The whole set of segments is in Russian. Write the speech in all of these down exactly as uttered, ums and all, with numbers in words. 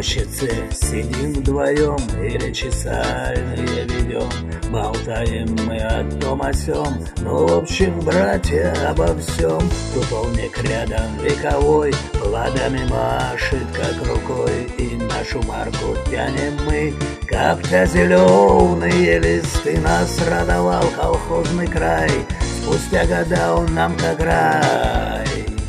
рощице сидим вдвоем или часальные ведем. Болтаем мы о том о сём, ну, в общем, братья, обо всем. Туполник рядом вековой плодами машет как рукой, и нашу марку тянем мы, как-то зеленые листы. Нас радовал колхозный край, спустя года он нам как рай.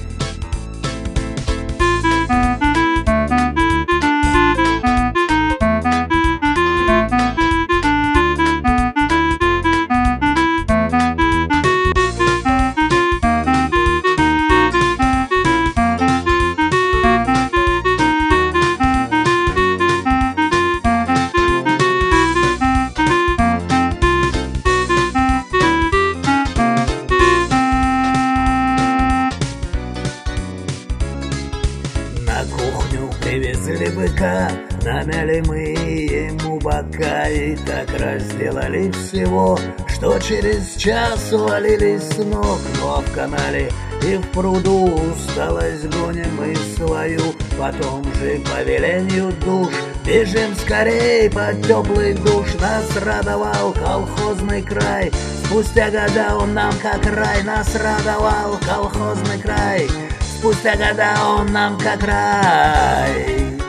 На кухню привезли быка, намяли мы ему бока, и так разделали всего, что через час валились с ног. Но в канале и в пруду усталость гоним мы свою, потом же по велению душ бежим скорей под теплый душ. Нас радовал колхозный край, спустя года он нам как рай. Нас радовал колхозный край, спустя года он нам как рай.